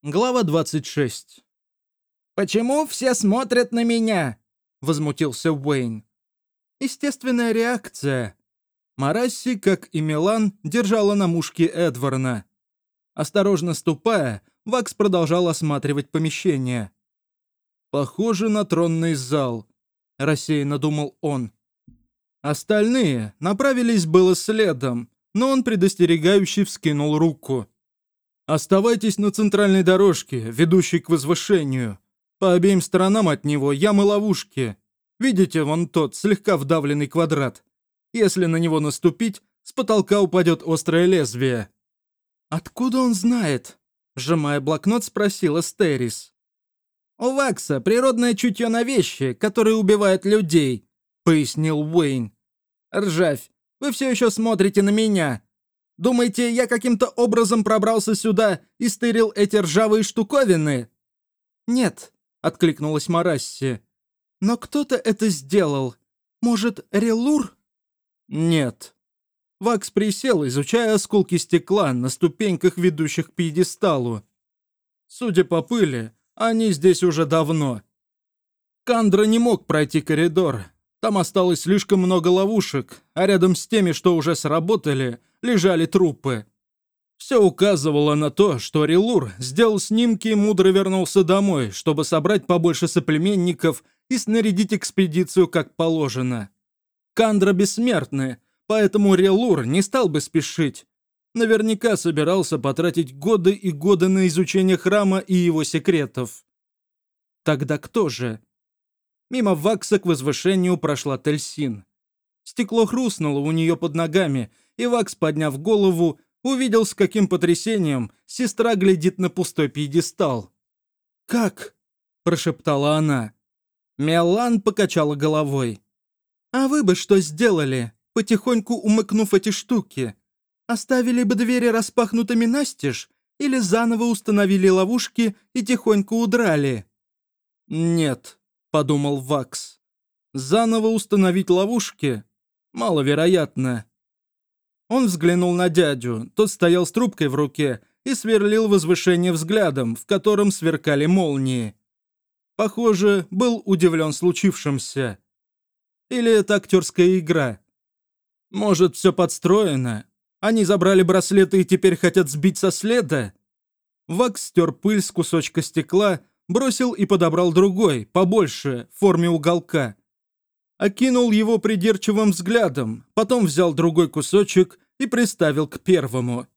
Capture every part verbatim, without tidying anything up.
Глава двадцать шесть. «Почему все смотрят на меня?» — возмутился Уэйн. Естественная реакция. Марасси, как и Милан, держала на мушке Эдварна. Осторожно ступая, Вакс продолжал осматривать помещение. «Похоже на тронный зал», — рассеянно думал он. Остальные направились было следом, но он предостерегающе вскинул руку. «Оставайтесь на центральной дорожке, ведущей к возвышению. По обеим сторонам от него ямы-ловушки. Видите, вон тот, слегка вдавленный квадрат. Если на него наступить, с потолка упадет острое лезвие». «Откуда он знает?» — сжимая блокнот, спросила Стерис. «У Вакса природное чутье на вещи, которые убивают людей», — пояснил Уэйн. «Ржавь, вы все еще смотрите на меня. Думаете, я каким-то образом пробрался сюда и стырил эти ржавые штуковины?» «Нет», — откликнулась Марасси. «Но кто-то это сделал. Может, Релур?» «Нет». Вакс присел, изучая осколки стекла на ступеньках, ведущих к пьедесталу. Судя по пыли, они здесь уже давно. Кандра не мог пройти коридор. Там осталось слишком много ловушек, а рядом с теми, что уже сработали, лежали трупы. Все указывало на то, что Релур сделал снимки и мудро вернулся домой, чтобы собрать побольше соплеменников и снарядить экспедицию как положено. Кандра бессмертны, поэтому Релур не стал бы спешить. Наверняка собирался потратить годы и годы на изучение храма и его секретов. Тогда кто же? Мимо Вакса к возвышению прошла Тельсин. Стекло хрустнуло у нее под ногами, и Вакс, подняв голову, увидел, с каким потрясением сестра глядит на пустой пьедестал. «Как?» – прошептала она. Мелан покачала головой. «А вы бы что сделали, потихоньку умыкнув эти штуки? Оставили бы двери распахнутыми настежь или заново установили ловушки и тихонько удрали?» «Нет», — подумал Вакс. «Заново установить ловушки? Маловероятно». Он взглянул на дядю, тот стоял с трубкой в руке и сверлил возвышение взглядом, в котором сверкали молнии. Похоже, был удивлен случившимся. Или это актерская игра? Может, все подстроено? Они забрали браслеты и теперь хотят сбить со следа? Вакс стер пыль с кусочка стекла, бросил и подобрал другой, побольше, в форме уголка. Окинул его придирчивым взглядом, потом взял другой кусочек и приставил к первому.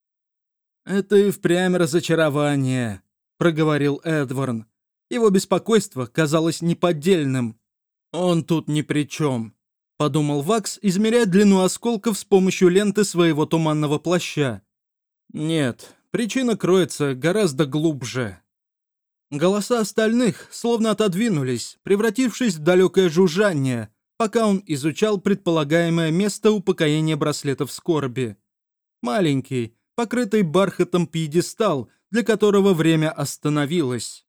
«Это и впрямь разочарование», — проговорил Эдварн. Его беспокойство казалось неподдельным. «Он тут ни при чем», — подумал Вакс, измеряя длину осколков с помощью ленты своего туманного плаща. «Нет, причина кроется гораздо глубже». Голоса остальных словно отодвинулись, превратившись в далекое жужжание, пока он изучал предполагаемое место упокоения браслетов скорби. Маленький, покрытый бархатом пьедестал, для которого время остановилось.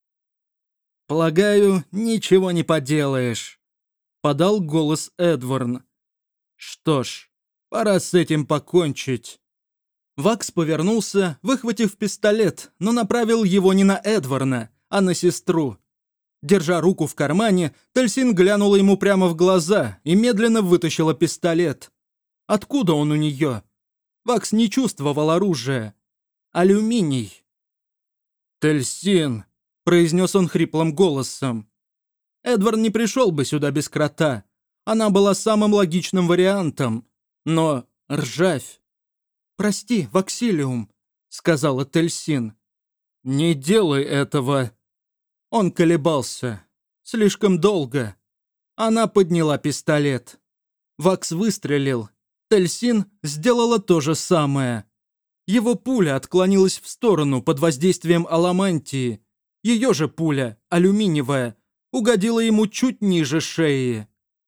«Полагаю, ничего не поделаешь», — подал голос Эдварн. «Что ж, пора с этим покончить». Вакс повернулся, выхватив пистолет, но направил его не на Эдварна, а на сестру. Держа руку в кармане, Тельсин глянула ему прямо в глаза и медленно вытащила пистолет. Откуда он у нее? Вакс не чувствовал оружия. Алюминий. «Тельсин», — произнес он хриплым голосом. Эдвард не пришел бы сюда без крота. Она была самым логичным вариантом. Но ржавь. «Прости, Ваксилиум», — сказала Тельсин. «Не делай этого». Он колебался. Слишком долго. Она подняла пистолет. Вакс выстрелил. Тельсин сделала то же самое. Его пуля отклонилась в сторону под воздействием аламантии. Ее же пуля, алюминиевая, угодила ему чуть ниже шеи.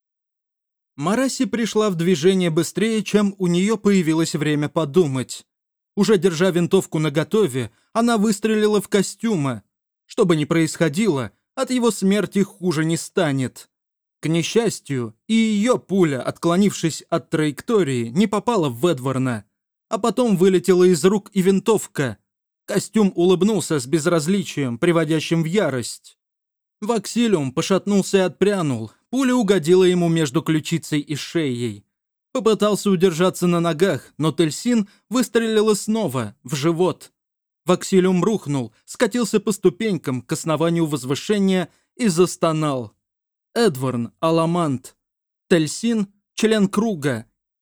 Мараси пришла в движение быстрее, чем у нее появилось время подумать. Уже держа винтовку наготове, она выстрелила в костюма. Что бы ни происходило, от его смерти хуже не станет. К несчастью, и ее пуля, отклонившись от траектории, не попала в Эдварна, а потом вылетела из рук и винтовка. Костюм улыбнулся с безразличием, приводящим в ярость. Ваксилиум пошатнулся и отпрянул. Пуля угодила ему между ключицей и шеей. Попытался удержаться на ногах, но Тельсин выстрелила снова, в живот. Ваксилиум рухнул, скатился по ступенькам к основанию возвышения и застонал. Эдварн — Аламант. Тельсин — член круга.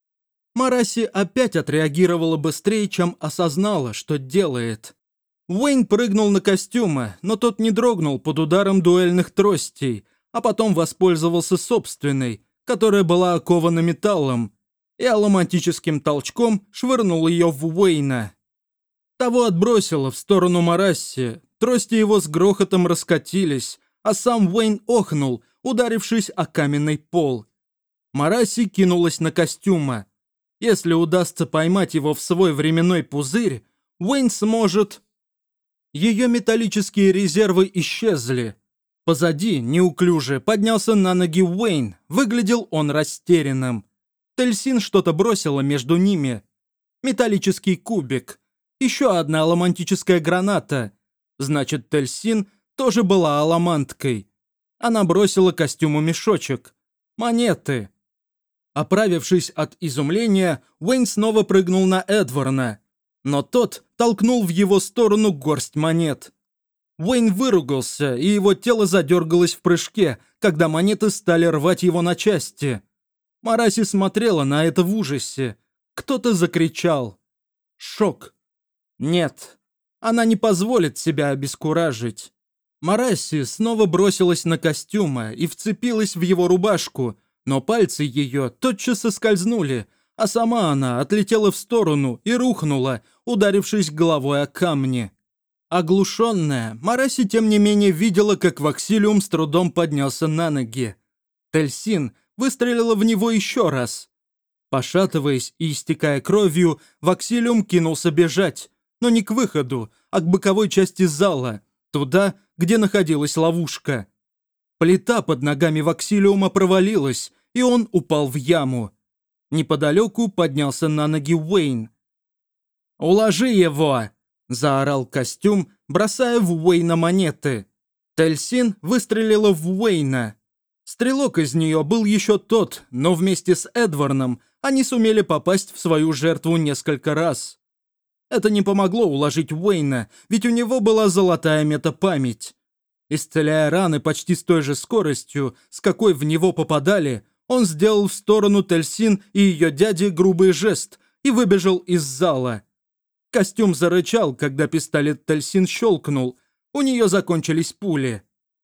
Мараси опять отреагировала быстрее, чем осознала, что делает. Уэйн прыгнул на костюма, но тот не дрогнул под ударом дуэльных тростей, а потом воспользовался собственной, которая была окована металлом, и аламантическим толчком швырнул ее в Уэйна. Того отбросило в сторону Марасси, трости его с грохотом раскатились, а сам Уэйн охнул, ударившись о каменный пол. Марасси кинулась на костюма. Если удастся поймать его в свой временной пузырь, Уэйн сможет... Ее металлические резервы исчезли. Позади, неуклюже, поднялся на ноги Уэйн. Выглядел он растерянным. Тельсин что-то бросила между ними. Металлический кубик. Еще одна аламантическая граната. Значит, Тельсин тоже была аламанткой. Она бросила костюму мешочек. Монеты. Оправившись от изумления, Уэйн снова прыгнул на Эдварна. Но тот толкнул в его сторону горсть монет. Уэйн выругался, и его тело задергалось в прыжке, когда монеты стали рвать его на части. Мараси смотрела на это в ужасе. Кто-то закричал. Шок. Нет, она не позволит себя обескуражить. Мараси снова бросилась на костюма и вцепилась в его рубашку, но пальцы ее тотчас соскользнули, а сама она отлетела в сторону и рухнула, ударившись головой о камни. Оглушенная, Мараси тем не менее видела, как Ваксилиум с трудом поднялся на ноги. Тельсин выстрелила в него еще раз. Пошатываясь и истекая кровью, Ваксилиум кинулся бежать, но не к выходу, а к боковой части зала, туда, где находилась ловушка. Плита под ногами Ваксилиума провалилась, и он упал в яму. Неподалеку поднялся на ноги Уэйн. «Уложи его!» — заорал костюм, бросая в Уэйна монеты. Тельсин выстрелила в Уэйна. Стрелок из нее был еще тот, но вместе с Эдварном они сумели попасть в свою жертву несколько раз. Это не помогло уложить Уэйна, ведь у него была золотая метапамять. Исцеляя раны почти с той же скоростью, с какой в него попадали, он сделал в сторону Тельсин и ее дяди грубый жест и выбежал из зала. Костюм зарычал, когда пистолет Тельсин щелкнул, у нее закончились пули.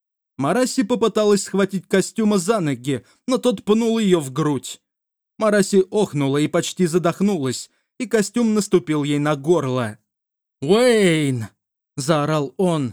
Мараси попыталась схватить костюма за ноги, но тот пнул ее в грудь. Мараси охнула и почти задохнулась, и костюм наступил ей на горло. «Уэйн!» — заорал он.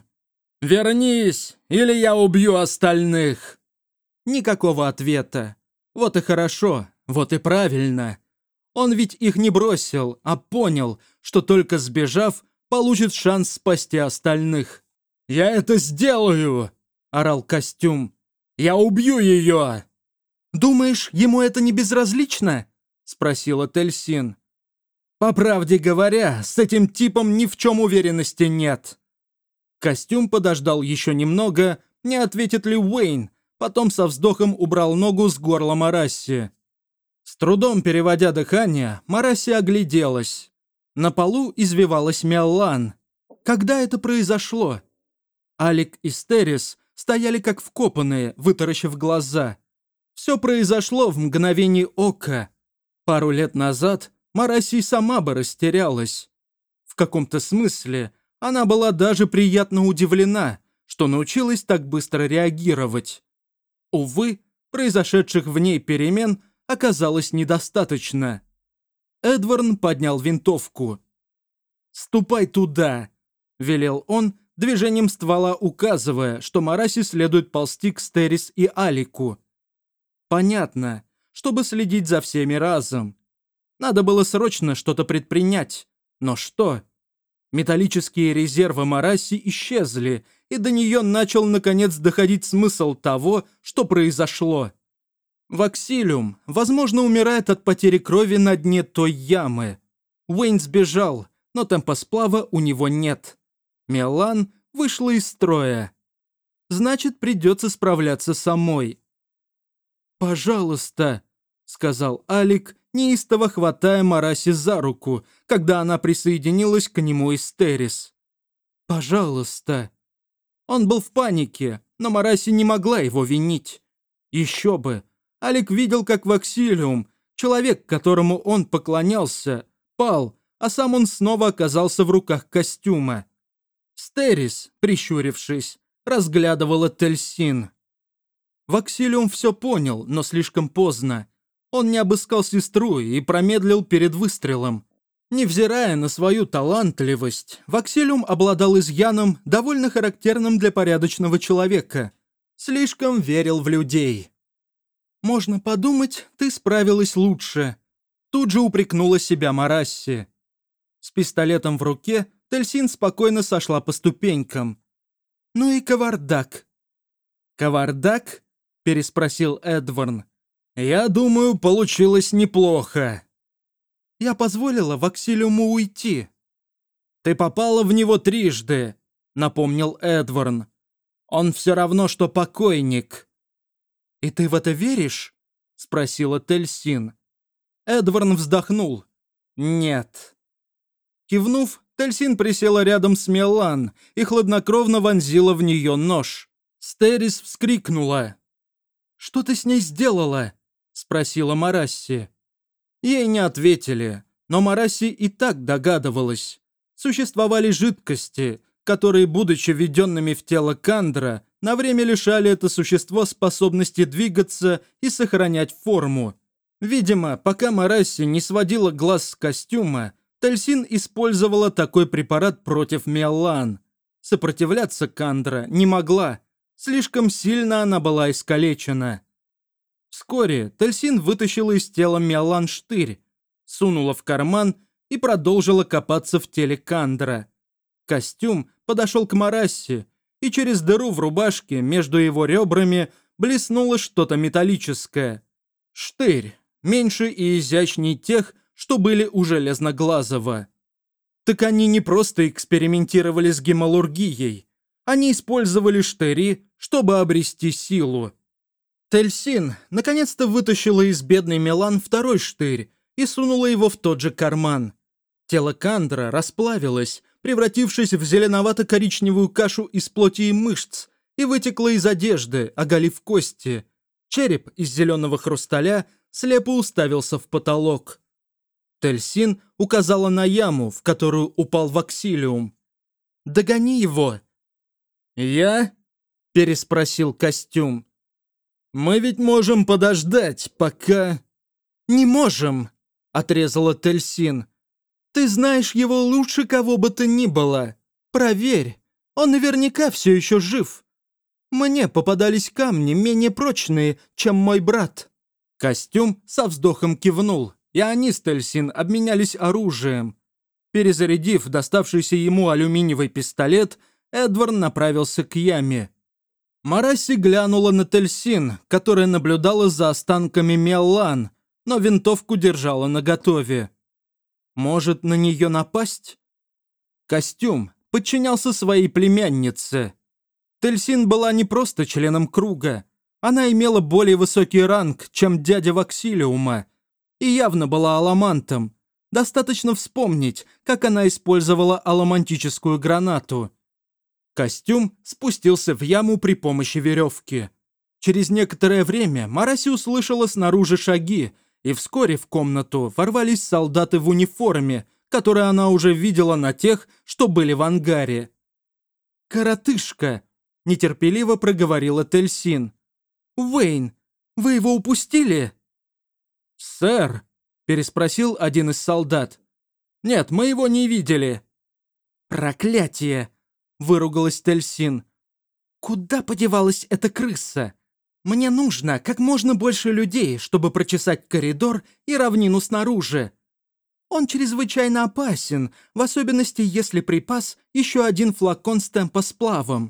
«Вернись, или я убью остальных!» Никакого ответа. Вот и хорошо, вот и правильно. Он ведь их не бросил, а понял, что только сбежав, получит шанс спасти остальных. «Я это сделаю!» — орал костюм. «Я убью ее!» «Думаешь, ему это не безразлично?» — спросила Тельсин. «По правде говоря, с этим типом ни в чем уверенности нет». Костюм подождал еще немного, не ответит ли Уэйн, потом со вздохом убрал ногу с горла Марасси. С трудом переводя дыхание, Марасси огляделась. На полу извивалась Меллан. Когда это произошло? Алик и Стерис стояли как вкопанные, вытаращив глаза. Все произошло в мгновение ока. Пару лет назад Марасси сама бы растерялась. В каком-то смысле она была даже приятно удивлена, что научилась так быстро реагировать. Увы, произошедших в ней перемен оказалось недостаточно. Эдварн поднял винтовку. «Ступай туда!» — велел он, движением ствола указывая, что Мараси следует ползти к Стерис и Алику. Понятно, чтобы следить за всеми разом. Надо было срочно что-то предпринять. Но что? Металлические резервы Мараси исчезли, и до нее начал наконец доходить смысл того, что произошло. Ваксилиум, возможно, умирает от потери крови на дне той ямы. Уэйн сбежал, но темпосплава у него нет. Мелан вышла из строя. Значит, придется справляться самой. «Пожалуйста», — сказал Алик, неистово хватая Мараси за руку, когда она присоединилась к нему из Террис. «Пожалуйста». Он был в панике, но Мараси не могла его винить. Еще бы. Алик видел, как Ваксилиум, человек, которому он поклонялся, пал, а сам он снова оказался в руках костюма. Стерис, прищурившись, разглядывала Тельсин. Ваксилиум все понял, но слишком поздно. Он не обыскал сестру и промедлил перед выстрелом. Невзирая на свою талантливость, Ваксилиум обладал изъяном, довольно характерным для порядочного человека. Слишком верил в людей. «Можно подумать, ты справилась лучше», — тут же упрекнула себя Марасси. С пистолетом в руке Тельсин спокойно сошла по ступенькам. «Ну и кавардак». «Кавардак?» — переспросил Эдварн. «Я думаю, получилось неплохо». «Я позволила Ваксилиуму уйти». «Ты попала в него трижды», — напомнил Эдварн. «Он все равно, что покойник». «И ты в это веришь?» — спросила Тельсин. Эдварн вздохнул. «Нет». Кивнув, Тельсин присела рядом с Мелан и хладнокровно вонзила в нее нож. Стерис вскрикнула. «Что ты с ней сделала?» — спросила Марасси. Ей не ответили, но Марасси и так догадывалась. Существовали жидкости, которые, будучи введенными в тело Кандра, на время лишали это существо способности двигаться и сохранять форму. Видимо, пока Марасси не сводила глаз с костюма, Тельсин использовала такой препарат против Мелан. Сопротивляться Кандра не могла, слишком сильно она была искалечена. Вскоре Тельсин вытащила из тела Мелан штырь, сунула в карман и продолжила копаться в теле Кандра. Костюм подошел к Марасси, и через дыру в рубашке между его ребрами блеснуло что-то металлическое. Штырь, меньше и изящней тех, что были у Железноглазого. Так они не просто экспериментировали с гемалургией, они использовали штыри, чтобы обрести силу. Тельсин наконец-то вытащила из бедной Мелан второй штырь и сунула его в тот же карман. Тело Кандра расплавилось, превратившись в зеленовато-коричневую кашу из плоти и мышц, и вытекло из одежды, оголив кости. Череп из зеленого хрусталя слепо уставился в потолок. Тельсин указала на яму, в которую упал Ваксилиум. «Догони его!» «Я?» – переспросил костюм. «Мы ведь можем подождать, пока...» «Не можем!» – отрезала Тельсин. «Ты знаешь его лучше кого бы то ни было. Проверь, он наверняка все еще жив. Мне попадались камни менее прочные, чем мой брат». Костюм со вздохом кивнул, и они с Тельсин обменялись оружием. Перезарядив доставшийся ему алюминиевый пистолет, Эдвард направился к яме. Марасси глянула на Тельсин, которая наблюдала за останками Мелан, но винтовку держала наготове. Может, на нее напасть? Костюм подчинялся своей племяннице. Тельсин была не просто членом круга, она имела более высокий ранг, чем дядя Ваксилиума, и явно была аламантом. Достаточно вспомнить, как она использовала аламантическую гранату. Костюм спустился в яму при помощи веревки. Через некоторое время Марасси услышала снаружи шаги, и вскоре в комнату ворвались солдаты в униформе, которые она уже видела на тех, что были в ангаре. «Коротышка!» – нетерпеливо проговорила Тельсин. «Уэйн, вы его упустили?» «Сэр?» – переспросил один из солдат. «Нет, мы его не видели». «Проклятие!» – выругалась Тельсин. «Куда подевалась эта крыса? Мне нужно как можно больше людей, чтобы прочесать коридор и равнину снаружи. Он чрезвычайно опасен, в особенности, если припас еще один флакон с темпосплавом».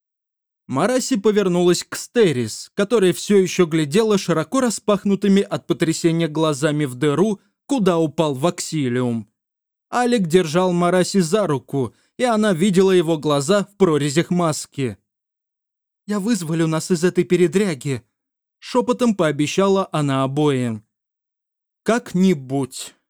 Марасси повернулась к Стерис, которая все еще глядела широко распахнутыми от потрясения глазами в дыру, куда упал Ваксилиум. Алик держал Мараси за руку, и она видела его глаза в прорезях маски. «Я вызволю нас из этой передряги», — шепотом пообещала она обоим. «Как-нибудь».